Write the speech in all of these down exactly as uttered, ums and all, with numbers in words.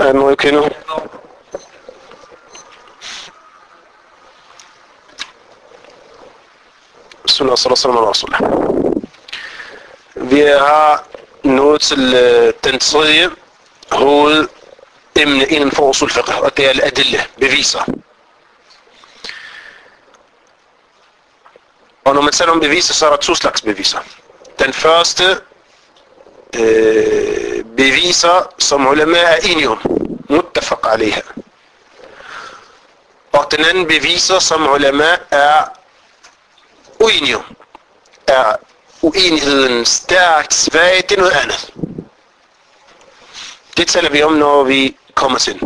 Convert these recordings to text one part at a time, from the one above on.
Er den okay nu? Bismillah, sallallahu alaihi wasallam. Vi har nået til øh, den tredje hovedemne inden for usul fiqh, og det er al-adille, beviser. Og når man taler om beviser, så er der to slags beviser. Den første øh, beviser, som ulema er enige om, muttafaq alayha. Og den anden beviser, som ulema er uenige om, er uenigheden stærkt svag, det er noget andet. Det taler vi om, når vi kommer til.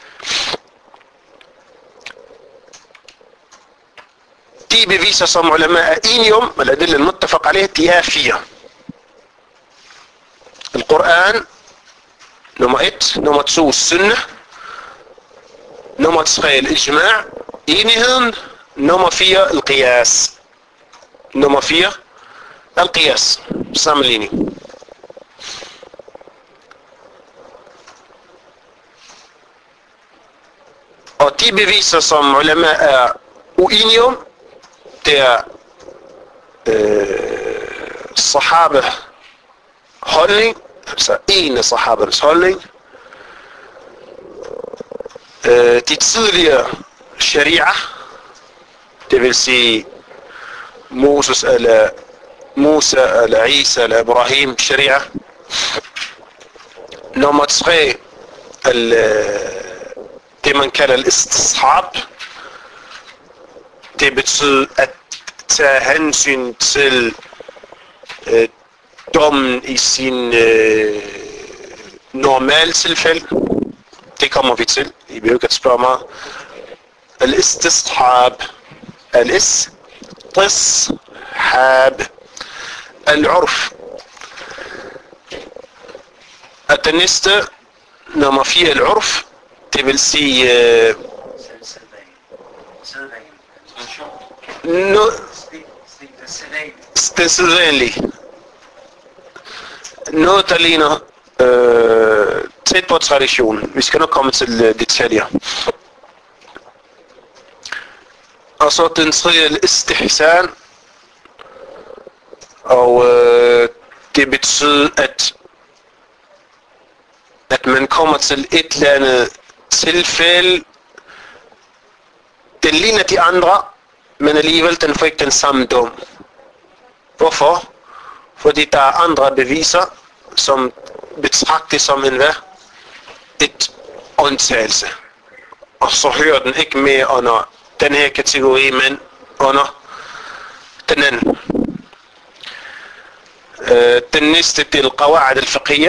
De beviser, som ulema er enige om, eller det er muttafaq alayha, de er fire. Al-Quran, nummer et, nummer to, sunnah, nummer tre, al-ijma', enigheden, nummer fire, al-qiyas. Nummer fire, al-qiyas, sammenligning. Og de beviser, som ulema er uenige om, det er øh, sahaba holdning, altså en af sahabernes holdning, øh, de tidligere sharia, det vil sige Moses eller Musa eller Isa eller Ibrahim sharia. Nummer tre, al, det man kalder al-istishab, det betyder at tage hensyn til øh, dommen i sin øh, normale tilfælde. Det kommer vi til. I behøver ikke at spørge mig. Al-istishab, al-istishab, al-urf. At den næste, nummer fire, al-urf, det vil sige øh, no, den sædvanlige. Noget, der ligner øh, tæt på traditionen. Vi skal nok komme til øh, detaljer. Og så den tredje, istihsan. Og øh, det betyder, at at man kommer til et eller andet tilfælde, den ligner de andre, men alligevel den får ikke den samme dom. Hvorfor? Fordi der er andre beviser, som betragtes som en hvad? Et undtagelse. Og så hører den ikke mere under den her kategori, men under den anden. Øh, den næste del, qawa'id al-fiqhiyya.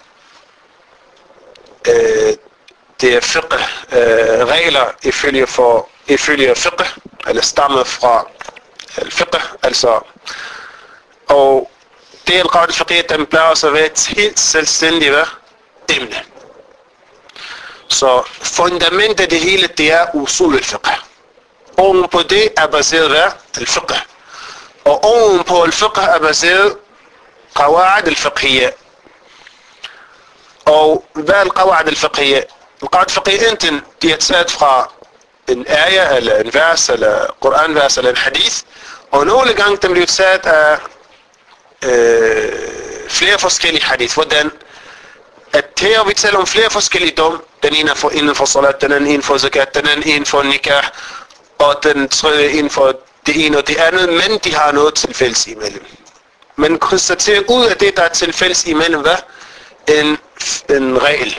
Øh, det er fiqh, øh, regler ifølge, for, ifølge fiqh, eller stammer fra al-fiqh, altså. Og det er al-qawa'id al-fiqhiyya, den plejer også at være et helt selvstændigt emne. Så fundamentet af det hele, det er usul al-fiqh. Oven på det er baseret hvad? Al-fiqh. Og oven på al-fiqh er baseret qawa'id al-fiqhiyya. Og hvad er al-qawa'id al-fiqhiyya? Al-qawa'id al-fiqhiyya enten de er taget fra en ayah, eller en vers, eller Koranvers, eller en hadith. Og nogle gange de bliver taget af øh, flere forskellige hadith. Hvordan? At her vi taler om flere forskellige dom. Den ene er for inden for salat, den anden inden for zakat, den anden inden for nikah, og den tredje inden for det ene og det andet, men de har noget til fælles imellem. Man konstaterer ud af det, der er til fælles imellem, hvad? En, en regel.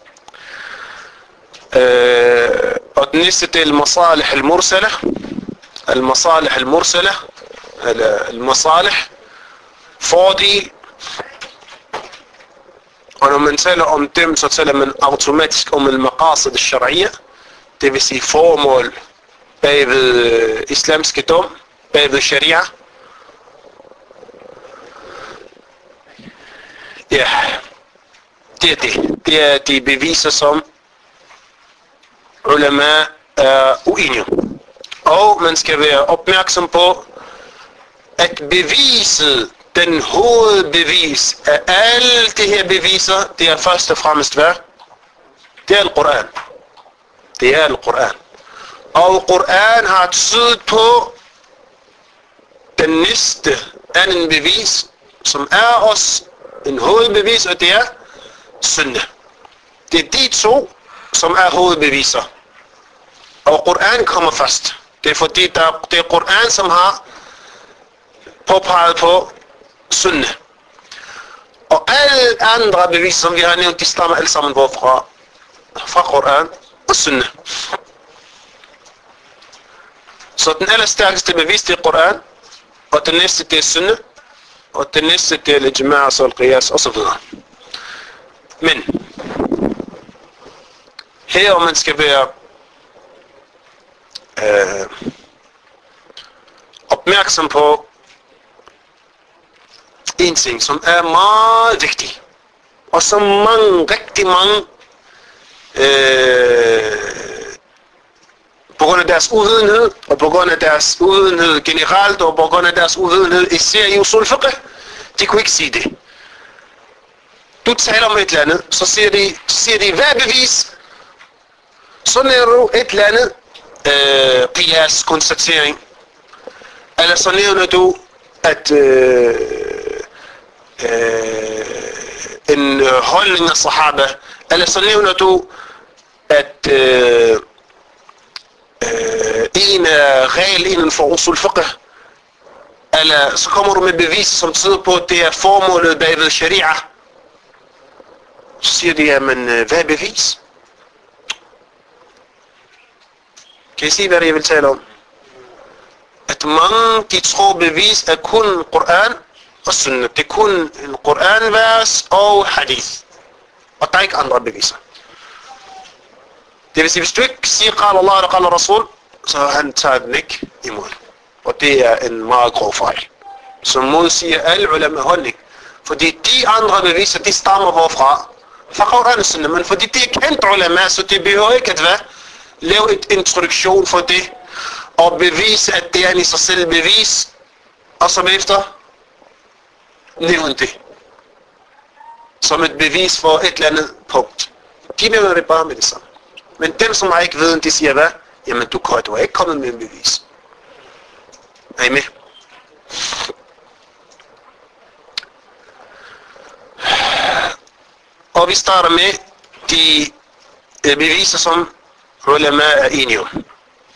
Øh, og den næste del, masalih al-mursala, al-masalih al-mursala, eller al-masalih, fordel. Og når man taler om dem, så taler man automatisk om al-maqasid al-shar'iyya, det vil sige formål bagved islamske dom, bagved sharia. Ja, det er det. Det er de beviser, som ulema er uenige. Og man skal være opmærksom på, at beviset, den hovedbevis af alle de her beviser, det er først og fremmest hvad? Det er Al-Quran. Det er Al-Quran. Og Quran har tydet på den næste anden bevis, som er også en hovedbevis, og det er Sunnah. Det er de to, som er hovedbeviser. Og Quran kommer først. Det er fordi, der, det er Quran, som har påpeget på Sunnah. Og alle andre beviser, som vi har nævnt, de stammer alle sammen fra, fra Quran og Sunnah. Så den allerstærkeste bevis, det er Quran, og den næste, det er Sunnah, og den næste, det er Al-Ijma' og Al-Qiyas, og så videre. Men her, man skal være øh, opmærksom på en ting, som er meget vigtig, og som mange, rigtig mange, øh, på grund af deres uvidenhed, og på grund af deres uvidenhed generelt, og på grund af deres uvidenhed især i usul fiqh, de kunne ikke sige det. Du taler om et eller andet, så siger de, siger de hvad bevis? Så nævner du et eller andet øh, qiyas, konstatering. Eller så nævner du, at øh, øh, en holdning af sahaba. Eller så nævner du, at øh, øh, en regel inden for usul fiqh. Eller så kommer du med beviser, som tyder på, at det er formålet bagved sharia. Så siger de, jamen, hvad er bevis? Kan I sige, hvad jeg vil tale om? At mange, de tror bevis er kun Quran og Sunnah. Det er kun en Quran-vers og hadith. Og der er ikke andre beviser. Det vil sige, hvis du ikke siger, qala Allah eller qala Rasul, så han tager den ikke imod. Og det er en meget grov fejl, som modsiger alle ulama holdning. Fordi de andre beviser, de stammer hvorfra? Fra Quran og Sunnah, men fordi de er kendt ulama, så de behøver ikke at hvad? Lave et introduktion for det, og bevise, at det er en i sig selv bevis, og som efter nævne det. Som et bevis for et eller andet punkt. De nævner det bare med det samme. Men dem, som har ikke viden, de siger hvad? Jamen du, du er ikke kommet med en bevis. Er I med? Og vi starter med de beviser, som ulama er enige om.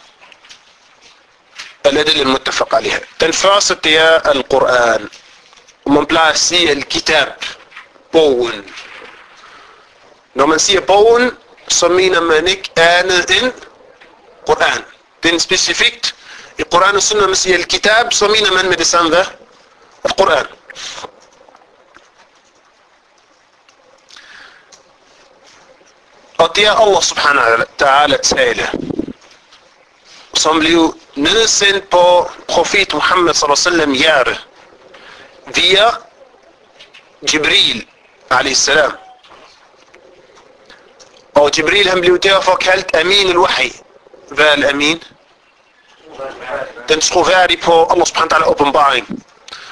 Al-adil al-muttafaq alaiha. Den første, det er Al-Quran. Og man plejer at sige Al-Kitab, bogen. Når man siger bogen, så mener man ikke andet end Quran. Det er specifikt. I Quran og Sunnah, man siger Al-Kitab, så mener man med det samme, hvad? Al-Quran. Og det er Allah subhanahu wa ta'ala tale, som blev nedsendt på profet Muhammad sallallahu alaihi wasallam hjerte via Jibril alaihi salam. Og Jibril han blev derfor kaldt Amin al-Wahi. Hvad er al-Amin? Den troværdige på Allah subhanahu wa ta'ala åbenbaring.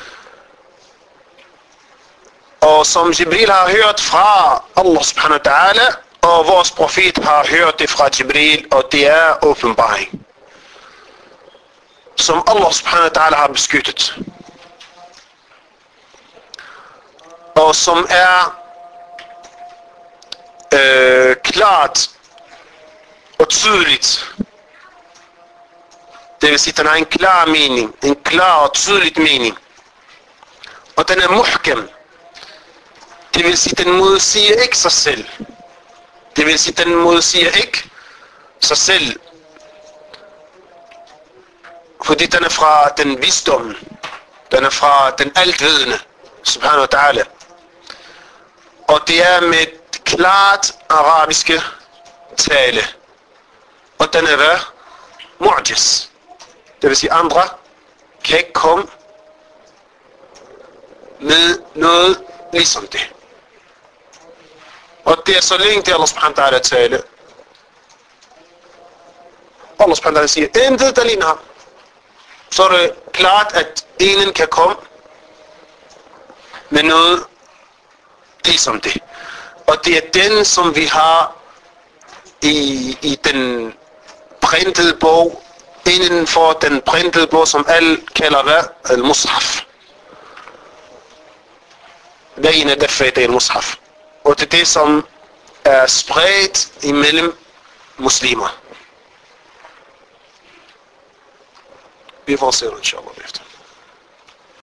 Og som Jibril har hørt fra Allah subhanahu wa ta'ala, og vores profet har hørt det fra Jibril, og det er åbenbaring, som Allah subhanahu wa ta'ala har beskyttet. Og som er øh, klart og tydeligt. Det vil sige, at den har en klar mening, en klar og tydeligt mening. Og den er muhkam. Det vil sige, at den modsiger ikke sig selv. Det vil sige, at den modsiger ikke sig selv. Fordi den er fra den visdom. Den er fra den altvidende, subhanahu wa ta'ala. Og det er med et klart arabiske tale. Og den er hvad? Mu'jiz. Det vil sige, andre kan ikke komme med noget ligesom det. Og det er så længe det Allah subhanahu wa ta'ala tale. Allah subhanahu wa ta'ala siger, intet der ligner ham. Så er det klart, at ingen kan komme med noget ligesom det. Og det er den, som vi har i, i den printede bog, inden for den printede bog, som alle kalder hvad? Al-Mushaf. Bayna daffatay al-Mushaf. Og det er det, som er spredt imellem muslimer. Vi får se det, inshallah, efter.